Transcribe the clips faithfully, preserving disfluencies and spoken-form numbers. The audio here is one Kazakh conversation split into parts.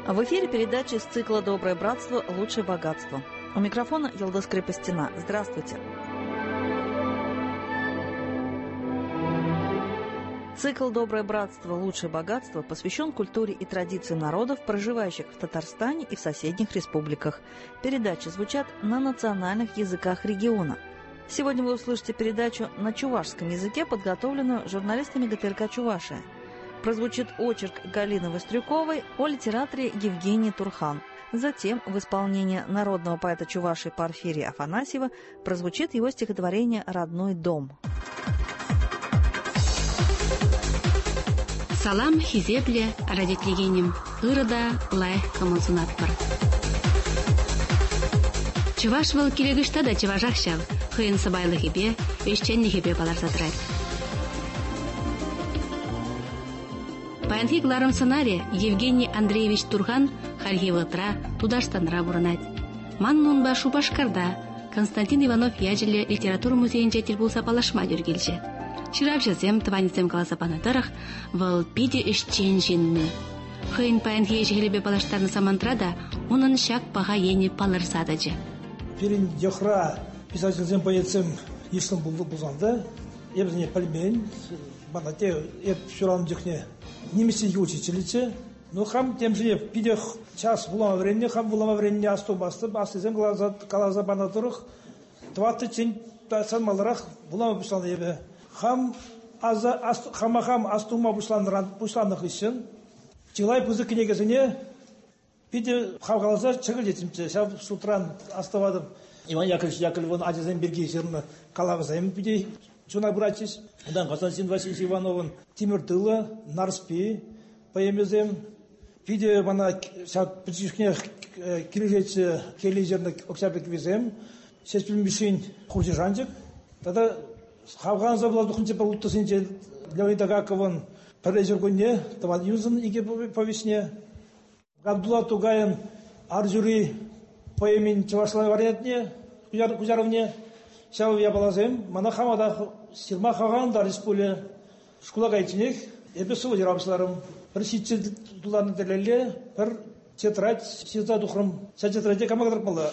В эфире передача из цикла «Доброе братство. Лучшее богатство». У микрофона Йылдыз Крепостина. Здравствуйте. Цикл «Доброе братство. Лучшее богатство» посвящен культуре и традициям народов, проживающих в Татарстане и в соседних республиках. Передачи звучат на национальных языках региона. Сегодня вы услышите передачу на чувашском языке, подготовленную журналистами ГТРК «Чувашия». Прозвучит очерк Галины Вострюковой о литераторе Евгении Турхан. Затем в исполнении народного поэта Чувашии Порфирия Афанасьева прозвучит его стихотворение «Родной дом». Салам хизебле радиотлегенем ырыда лай коммунсунатпар. Чуваш выл килегышта да чувашахшав, хыын сабайлы хибе, өшченни хибе балар затрат. Паянхи гларым сценария Евгений Андреевич Турхан хархивытра Тудаштанра бурнать. Маннун башу башкарда Константин Иванов яжеле литература музейинче тилбулса палашма жүргелже. Ширапшызем тванисем каласапанатырах выл пиде ишчен жинны. Хыын паянхи ежегелебе палаштарны самантрада унын шак паға ени палырсадачы. Перин Йохра писательзем поэцем Ишлам Булзанда, ебзіне пальмень, банате еп шуран дюхне немесе учительницы, но хам тем же в пидях час булама времени, хам булама времени асту басты, астызем калаза банатурах, двадцать чин тасан маларах булама буслан ебе. Хам аза хамахам астума буслан бусланных ищен, чилай пузы книгазыне пиде хавгалаза чыгыл жетимче, шав с утран оставадым. Иван Яковлевич Яковлев, Адизем Бергей, Жерна, Калавазаем пиде, Чунай братчись, Дан Константин Васильевич Ивановын, Тимир Тыла, Нарспи, поемезем, пиде вана сак пичишкне килежече кележерны Октябрь везем, сеспил мишин хуржижанчик, тогда хавган забла духнче полутосинче Леонида Гаковын пролезергоне, таван юзын иге по весне, Абдулла Тугаин Аржури поемен Чавашлай вариантне, Кузяровне, Шау я балазем, манахамада сирма хаганда республика школа гайтинех, эпису дирабсларым, бір шитче дуларны делеле, бір тетрадь сиза духрым, ша тетрадье камагдар мала,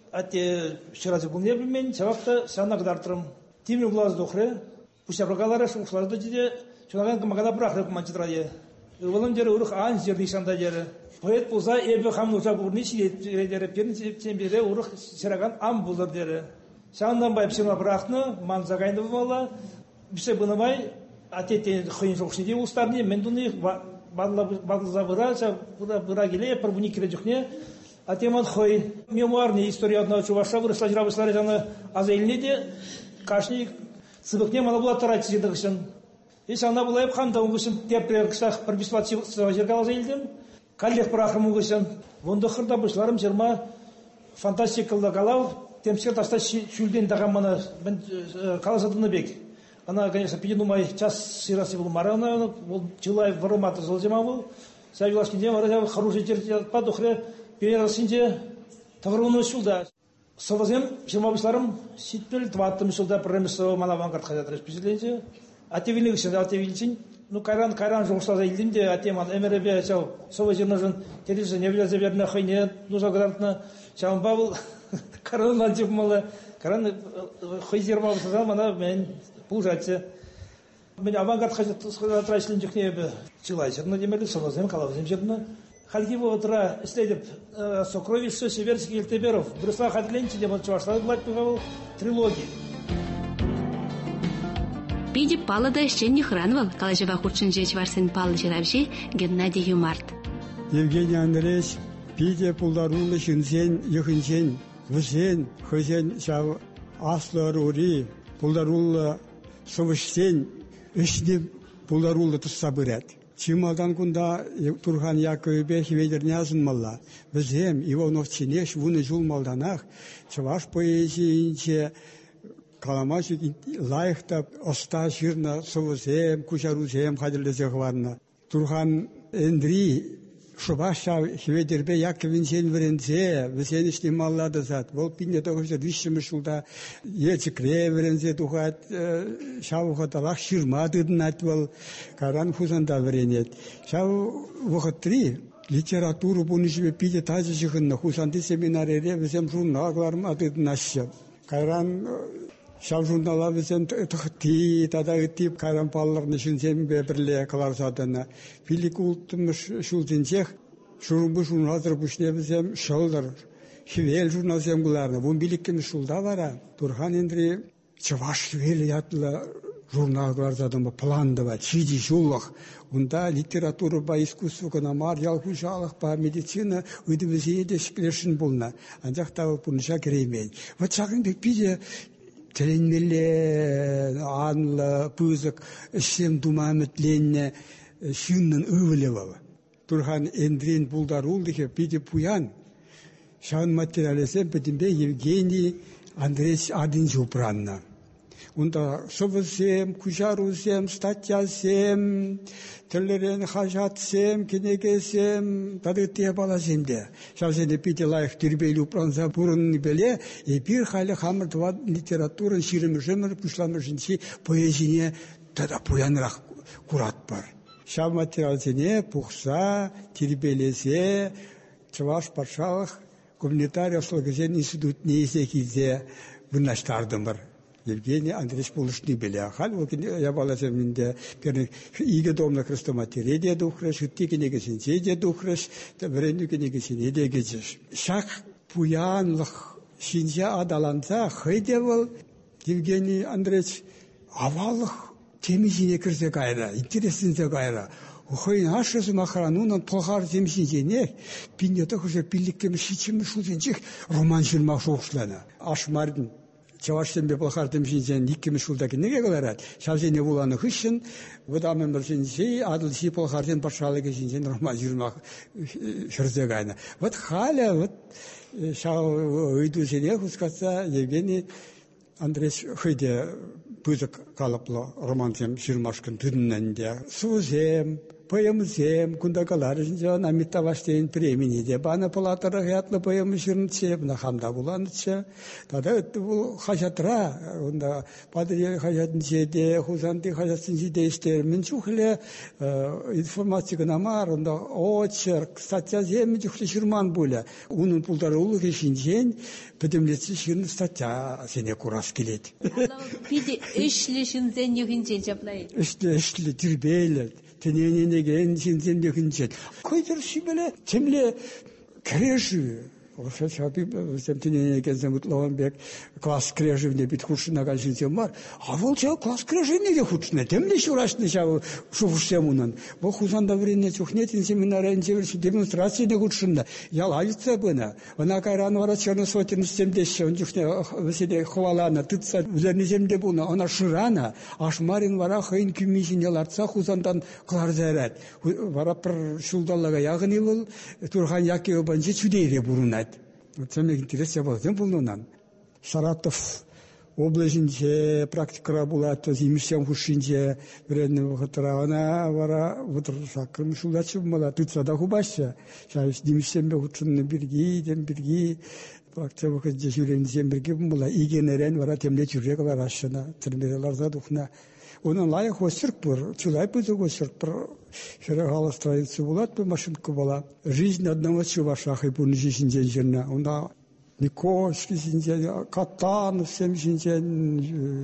ате ширазе бұл не білмен, чавакта сана гдартырым, тимир глаз духре, пусябрагалары шушларды диде, чунаган камагада брахрып ман тетрадье. Улым дере урух ан жерди шанда дере. Поэт болса эбе хам нужа бурничи дере, перн тембере урух сираган ам булдар дере. Шандан бай псима брахны, ман загайны бала, бисе бынамай, атете хыйын жоқшыде устарны, мен дуны бадылза бұра, бұра келе, пырбуни келе жүхне, атеман хой, мемуарный история одного чуваша, вырысла жирабыслары жаны аз еліне де, кашни сыбықне мана бұла тарайты жедігішін. И шана бұлайып қамда ұңғышын, теппер кісақ бір бислат жергала зәйілдім, каллех бірақым ұңғышын, vonda xırda başlarım jirma fantastikal galав темсер таста шүлден даган мана мен каласадыны бек. Она, конечно, пидинумай час сирасы был марана, был жилай варомата золжема был. Савилашки дем арада хороший тер падухре перерасинде тавруну шулда. Совазем жемабысларым ситпел тваттым шулда премисо мана авангард хазат распределение. Атевилик сен атевилчин. Ну каран каран жоқса зайлинде атеман эмеребе чау совазернажын телевизор не влезе верна хайне нужа грантна чау бабыл каран лантип мала каран хайзерма бусаза мана мен пужатся. Мен авангард хазат трашлин жихнебе чилайзерна демели совазем калавзем жерна. Халгиво утра исследует сокровища северских ельтеберов. Брюсла Хадленчи демонстрировал блатпивал трилогии. Пиди палада еще не хранвал, калажева хурчинжеч варсен палы жиравши Геннадий Юмарт. Евгений Андреевич, пиди пулдарулы шинсен, йохинсен, высен, хызен шав аслар ури, пулдарулы совышсен, ишни пулдарулы туссабырят. Чималдан кунда Турхан Яковлеве хиведернязын малла. Бізем Иванов Чинеш вуны жул малданах, чаваш поэзиинче каламашик лайхтап оста жирна совузем, кушарузем хадырлызе хварна. Турхан Эндри шубаша хиведербе Яковлевин верензе, весен ишни маллады зат. Вол пинне тоғызда вишшімі шулда ечікре верензе тухат, шавуға талақ ширма дыдын атвал, каран хузанда веренет. Шау вұқыттри литературу буны жибе пиде тазы жыгынна хусанды семинарире везем журналларым адыднаща. Кайран шав журнала везем тыхти тада тип кайран палларны шинсем бебирле каларсадына. Филик ултымыш шулзинчех шурумбу журналдар бушне везем шалдар. Хивел журнал земгуларны. Вон биликкен шулда вара. Турхан Эндри чаваш хивел ятла журналдар задыма пландова, чиди жуллах. Унда литература ба искусство канамар, ялхушалах ба медицина, выдвижение шклешин булна. Анжахтава пунша керемей. Вот шагын бек биде теленмеле анла пызык шем думаметленне шүннен өвілева. Турхан Эндрин булдарул дихе биде пуян. Шан материалесем бедимбе Евгений Андреевич Адин Жупранна. Унда совсем, кужарусем, статьясем, телерен хажатсем, кинегесем, тады те баласемде. Шалсене пите лайх тирбейлі упранса бурынны беле, и бир халі хамыр два литературын ширемішемір, пүшламішінси поэзине тада пуянрақ курат бар. Шал материалсене пухса, тирбейлесе, чаваш патшалық, гуманитария слогозен институт нейсекизе выннаштардым бар. Евгений Андреевич Полушный беля. Хал я баласем минде перне иге домна крестоматери де духреш, хтики негесин де духреш, табренду негесин де гежеш. Шак пуянлых шинжа адаланса хайдевал Евгений Андреевич авалых темизине кирсе кайра, интересинсе кайра. Ухойн ашысы махаранунан полхар темизине пиньята уже пилликкем шичим шузенчих роман жирмак шоқшлана. Ашмардың Чавашсембе полхартым жинсен иккими шулдаки неге кыларат. Шавсене буланы хышын, выдамен бір жинсей, адыл си полхартын патшалыгы жинсен роман жирмак шырзе кайна. Вот халя, вот шау ыйду жене хускатса Евгений Андреевич хыйде пызык калыплы романтем жирмашкын түнненде. Сузем, поэмзем, кундакалар жинсен амиттаваштейн премени де. Бана палатара хятлы поэмы жирнце, бна хамда буланыча. Тада өтті бұл хажатра, онда падыре хажатынче де, хузанды хажатынче де істермен чухле информация намар, онда очерк, статья земі чухле жирман буля. Унын пулдары улы кешінжен, пөдемлетсі жирны статья сене курас келет. Пиде үшлі шынзен юхінчен жаплай? Үшлі, үшлі, тірбейлі. Тенененеген сенсен юхінчен. Көйтір шибеле, темле креші. Orada şabi semtine gezem mutluğum bek klas krejivne bit kuşuna kalşinsem var. Avul çav klas krejivne de kuşuna. Demle şuraştı çav şu kuşemunan. Bu kuzanda vrenne çok netin seminara inceversi demonstrasiya de kuşunda. Yal ayıtsa bana. Ona kayran var çanı sotin istemdeşe onjukne vesile hvalana tutsa üzerine zemde buna ona şırana. Aşmarin vara hayın kümişin yalartsa kuzandan klarzarat. Vara per şuldallaga yağını yıl Turhan Yakıyor bence çüdeyre burunat. Вот самое интересное было, тем полнонан. Саратов облачинче практикара была, то зимищем хушинче вредного хатра, она вара вот сакрым шулачу мала, тут сада хубаща, сейчас зимищем хушин на береги, тем береги, практика выходит жюрен зем береги была, и генерен вара темле чурекала рашена, термирелар задухна. Onun layık hoşçırk var, çulay pızı hoşçırk var. Şöyle halı страницы bulat bir машинка была. Жизнь одного чувашаха и пун жизнь женщина. Она Никошки синжен, Катан синжен,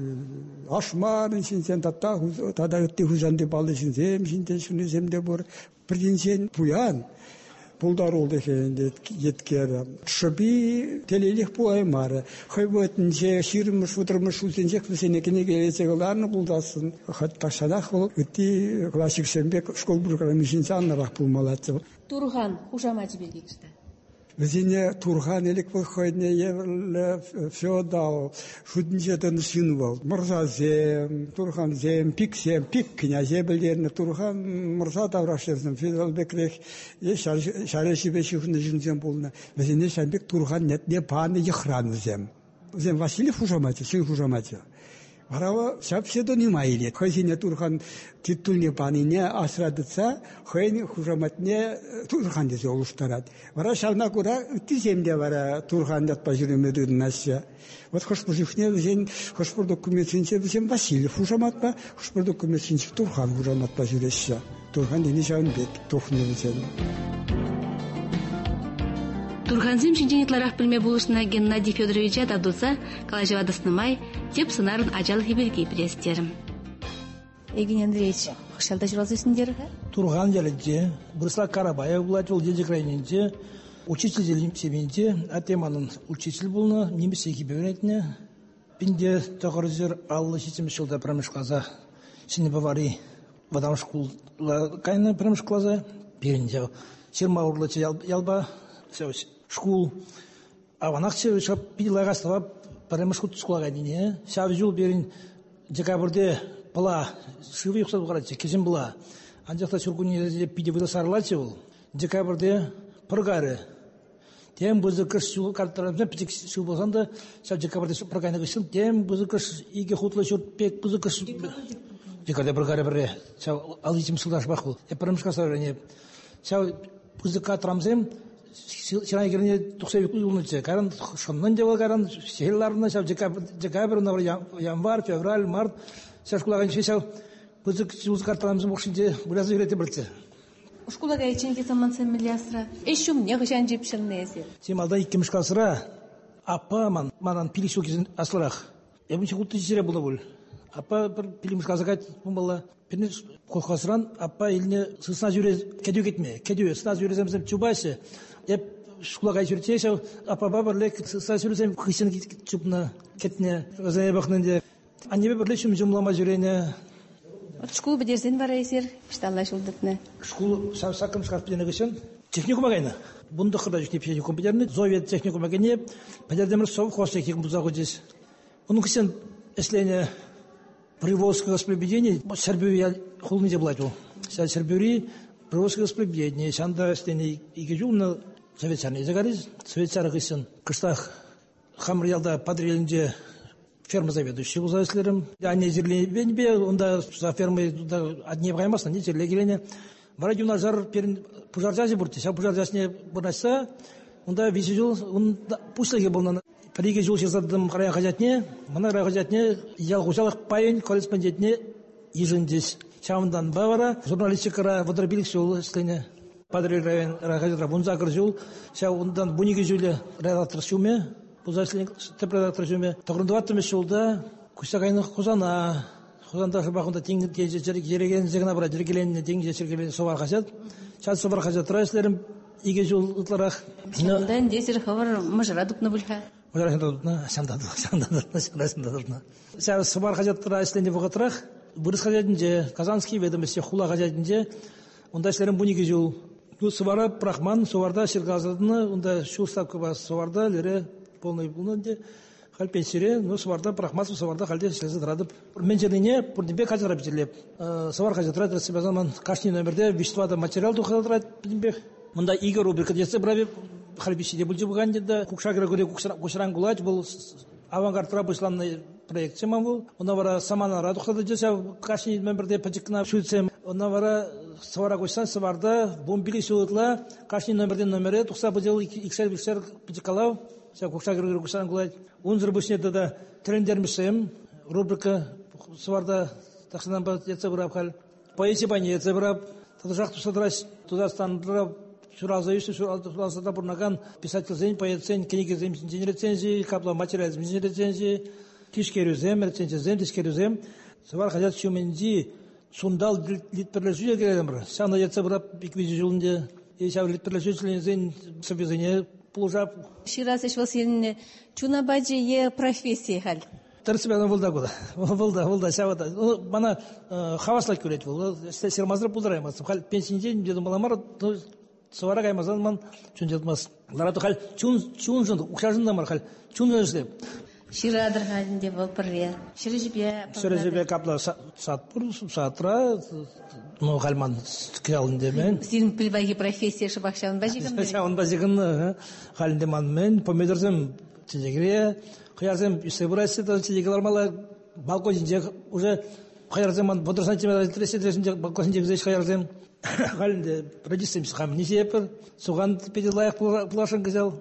Ашмар синжен, тата тада өтте хузанды балы синжен, синжен шуны земде бар. Бірден пуян. Пулдар ол дегенде еткер. Шоби телелих пуаймары. Хайватынче ширмыш утырмыш улсенчек сенекене келесегаларны пулдасын. Хатта шадах ол өтти классик сембек школ бурграмишинче аннарак пулмалатсы. Турхан хужамачы бергекшті. Везене Турхан элек выходне еврле феодал, шуднчетен синвал. Мырзазем, Турханзем, пиксем, пик князе білдеріне Турхан мырза даврашезім. Федал бекрек, шареші бешіхінді жінзем болына. Везене шамбек Турхан нетне паны ехранызем. Зем Василий хужамачы, сын хужамачы. Арава псевдоним айлет. Хойсине Турхан титульне панине асрадыца, хойне хужаматне Турхан дезе олуштарат. Вара шална кура тиземде вара Турхан датпа жүрімеді насya. Вот хошпур жихне візен, хошпур документсінше візен Василий хужаматпа, хошпур документсінше Турхан хужаматпа жүресya. Турхан дені жауын бек, тухне візен. Турханзим шинженитларах билме булышына Геннадий Федоровича дадуса, калажева сынмай, теп сынарын ажал хиберге престерим. Евгений Андреевич, хышалда жүргізесіңдер? Турган жерінде, Бұрысла Карабаев болады, ол деде крайненде, учитель семенде, атеманын учитель болны, немесе хиберетіне, пинде тоғырызер аллы шетеміз жылда промышқаза, сені бавари, вадам школ, кайны промышқаза, перінде, серма урлычы ялба, школ, аванақчы, шап пилағастава, промышқут школаға дейіне, шав жол берін декабрде была, шывы ұқсат бұғарады, кезін была. Анжақта сүргіне пиде выда сарылады ол. Декабрде пұрғары. Тем бұзы күш шуы қарттарымызда пітік шуы болсан да, сәу декабрде пұрғайны күшін, тем бұзы күш иге құтлы шүрт пек бұзы күш. Декабрде пұрғары бірі, сәу алғычым сылдаш бақ бұл. Эпірімшқа сарыне. Сәу бұзы қатырамызем, сирай керіне тұқсай ұлынычы. Қарын шыннан жауы қарын шехелларына сәу декабр, январ, февраль, март, сәу школаған шешәу бұзы қарталамызын бұқшынде бұразы үйреті бірді. Ушкулага ичинки самансын миллиасыра. Эшум не ғышан жепшіліне езер. Семалда екі мышқасыра, апа ман, манан пили шо кезін асылырақ. Ебінші құлты жесере бұлы бұл. Апа бір пили мышқасыға бұмбала. Пені қолқасыран, апа еліне сысына жүре, кәдеу кетме. Кәдеу, сысына жүреземізім чубайсы. Еп шкулага жүртеші, апа бабырлек сысына жүрезем қышын чупна кетіне. Өзіне бақнынде. Аннебе бірле шым жұмлама жүрене. Школ бедерден бар езер, шталла жылдытны. Школ сақым шқарп бедені кешен. Техникум ағайны. Бұнды қырда жүктеп техникум бедерні. Зовет техникум ағайны. Бедердемір сов қос техникум бұзағы дес. Оның кесен әсіліне Приволжское госплебедение, Сербюри хулны деблать ол. Сербюри, Приволжское госплебедение, шанда әсіліне игежулны советсарны езагарыз. Советсары кесен кыштақ хамыр ялда подрелінде ферма заведующий был заслером. Они зерли бенбе, он да за фермой одни ваймасна, не зерли гелене. Вроде у нас жар пожаржази бурти, а пожаржасне бурнаса, он да висел, он пусть был на приге жил сейчас задам края хозятне, мана края хозятне, я гусалах паень корреспондентне ежендесь. Чамдан бавара, журналистикара водробилик сел стене. Падре район рахазра бунза кржул, ся ондан буниге жуле редактор сюме. Бұзашылың тепредактор жөме. Тоғырындываттым еш жолда, күстағайны қозана, қозанда шыбақында теңгі жереген зегіна бұра жергеленіне теңгі жергеленіне собар қажет. Чад собар қажет тұрайсылерім, иге жол ұтларақ. Шамдан десір қавар мұжыра дұпны бұлға. Мұжыра дұпны, сандады, сандады, сандады. Сәу собар қажет тұрайсылеріне бұғытырақ, бұрыс қажетінде, Казанский ведомости хула қажетінде, онда іслерім бұниге жол. Собара Прахман, собарда шырғазадыны, онда шу ставка бас собарда, лері полный булнанде хал пенсире, но сварда прахмасов сварда халде слезы драдып. Мен жеріне пурдебе кажара битерлеп. Свар кажатрат себя заман кашни номерде вещества да материал тухатрат битбе. Мында иге рубрика десе браби халбишиде булжы буганде да кукшагра горе кушран гулач был авангардра бышланный проект сема был. Она вара самана радухада десе кашни номерде пачикна шуцем. Она вара свара гусан сварда бомбили шутла кашни номерде номере тухса быжыл иксер биксер пачикалав. Вся кукшагры кушан гулать. Унзыр бушнеда да трендермисем рубрика сварда таксынан ба яцебрап хал. Поэзия бани яцебрап. Туда жахту садрас туда стандрап суразающий суразада бурнаган писатель зен поэт зен книги зен рецензии капла материал зен рецензии тишкерю зен рецензии зен тишкерю зен. Свар хажат чуменди сундал литперлежуя геремр. Сана яцебрап биквизи жулнде. И сяв литперлежуя зен собезение Пулжап. Шираз эш василин чуна баджи е профессия хал. Тарсыбана булда гуда. Булда, булда шавада. Бана хаваслак көрет бул. Сермазыр булдыраймас. Хал пенсионер дедим баламар, свара гаймазан ман чун жетмас. Ларату хал чун чун жун укшажында мар хал. Чун эшлеп. Ширадыр халинде бол пырве. Ширижбе. Ширижбе капла сатпур сатра ну халман кялынде мен. Син пилбайги профессия шабахшан бажигын. Шабахшан бажигын халинде ман мен помидорзем чегре, кыярзем исебрайсы да чегелар мала балконинде уже кыярзем ман бодор сантиметр тридцать балконинде здесь кыярзем халинде продюсерим хам не сепер, суган педелаях плашын гзел.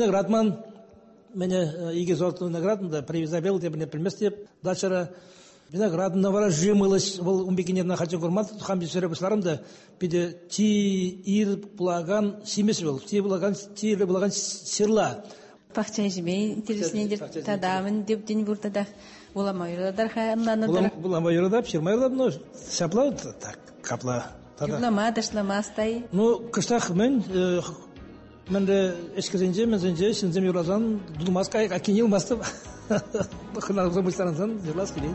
Виноградман мене иге золотой виноград да привезабел тебе не приместеп дачара виноград новорожимылась, вол умбекенерна хача гурмат, хам бисере башларымда, биде ти ир булаган симес был, ти булаган, ти ир булаган сирла. Пахчай жібей, интереснейдер, тадамын деп день буртадақ, буламайырладар хайланадыр. Буламайырладар, пширмайырладар, но сапла, так, капла. Юблама, ташлама стай. Ну, кыштах мен, мен де эшкезенже, мен зенже, сензем юразан, дудумаска, акинил мастып, хынарызы быстарансан, зерлас келейді.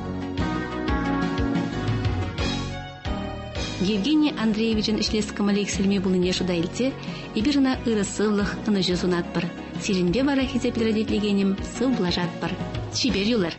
Евгений Андреевичен ишлескамалек сілме бұлыне шудайлте, ибіріна ыры сыллық ыны жүзунат бір. Сиренбе бара хизе педрадетлегенім сыл блажат бір. Чибер юлар.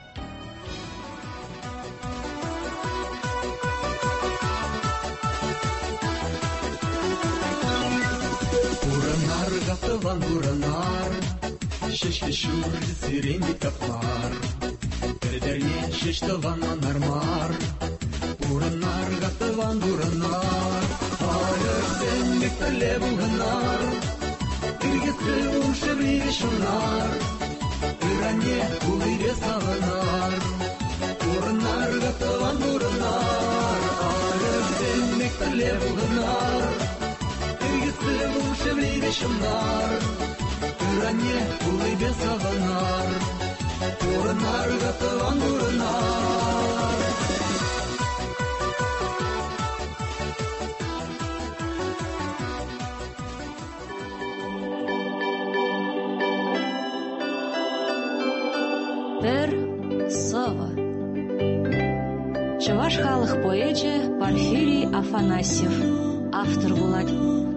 Буранар гатыван буранар, шешке шур сиренди каплар, передерне шештыван анармар. Буранар гатыван буранар, алырсен мектеле булганар, иргетке ушеври шунар, иране улире саванар. Буранар гатыван буранар, алырсен мектеле булганар, иргетке ушеври шунар, иране улире саванар. Буранар гатыван буранар. Бір сова. Чуваш халық поэче Порфирий Афанасьев. Автор болады.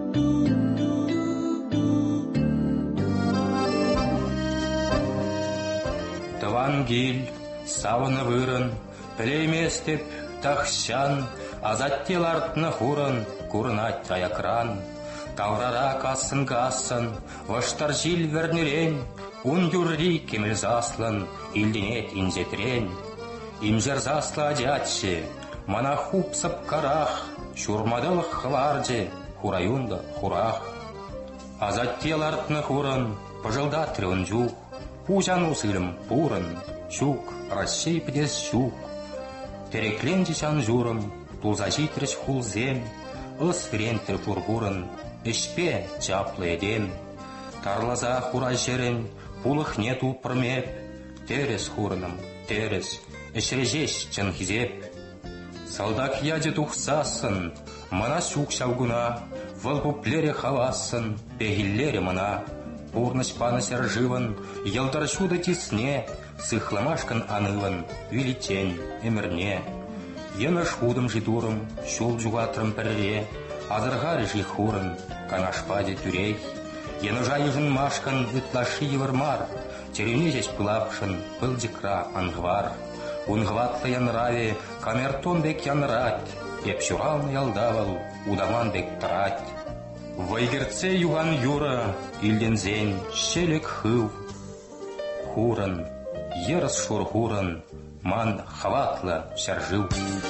Тавангил, савыны вырын, племестеп тахсян, азаттел артны хурын, курнать аякран. Таврара касын касын, ваштар жил вернерен, ун юрри кемел заслан, илденет инзетрен. Имжер засла дядьше, мана хупсып карах, шурмадылық хларде, хураюнда хурах. Азаттел артны хурын, пожылда трен жух, пужан усылым пурын, щук, рассей пдес щук. Тереклен десян журым, тулзажитріш хулзем, ыс рентір фургурын, эшпе чаплы едем. Тарлаза хура жерен, пулых нету пырмеп, терес хурыным, терес, эшрежеш чынхизеп. Салдак яде тухсасын, мана щук шаугуна, вылпуплере хавасын, пегиллере мана. Пурныш панысер живын, елдар шуды тесне, сыхламашкан анывын, величень, эмерне. Ена шудым жидурым, шул жугатрым пірре, азырғары жи хурын, канашпаде тюрей. Ена жайыжын машкан ытлаши евармар, терюне жеш пылапшын, пылдикра ангвар. Унгватлы янраве, камертон бек янрать, епшуралны ялдавал, удаман бек трать. Вайгерце юган юра, илдензен, щелек хыв. Хурын, ерыс шур хурын, ман хаватла шаржыв.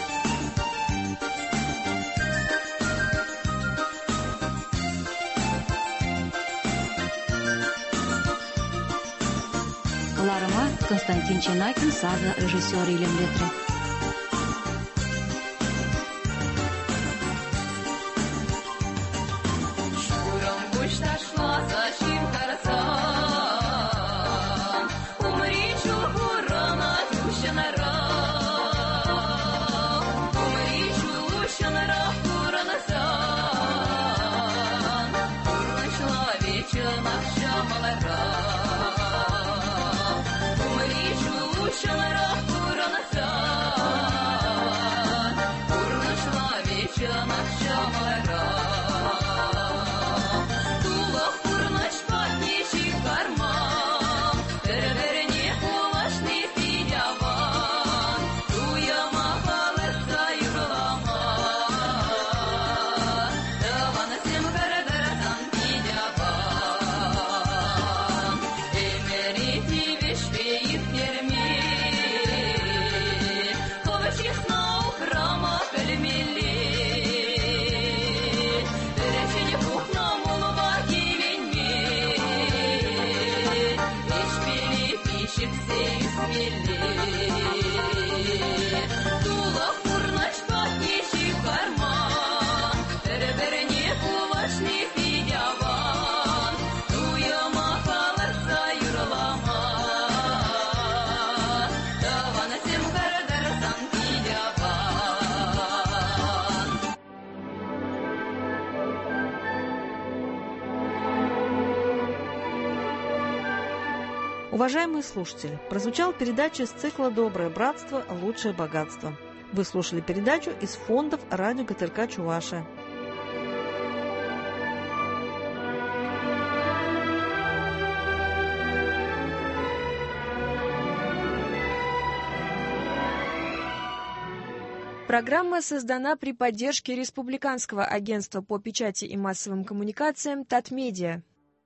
Ларыма Константин Ченакин, сага режиссер Илем Ветров. Умри, чу, чу, на рах, кура, на Уважаемые слушатели, прозвучала передача из цикла «Доброе братство. Лучшее богатство». Вы слушали передачу из фондов радио ГТРК Чувашия. Программа создана при поддержке Республиканского агентства по печати и массовым коммуникациям «Татмедиа».